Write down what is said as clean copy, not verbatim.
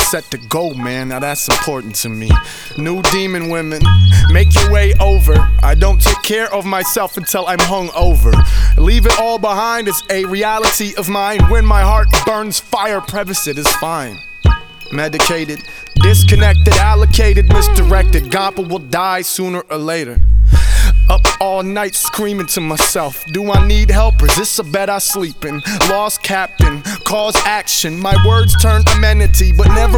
set to go, man. Now that's important to me. New demon women, make your way over. I don't take care of myself until I'm hung over. Leave it all behind, it's a reality of mine. When my heart burns fire, preface it is fine. Medicated, disconnected, allocated, misdirected. Gompa will die sooner or later. Up all night screaming to myself, do I need help or is this a bed I sleep in? Lost captain, cause action, my words turn amenity, but never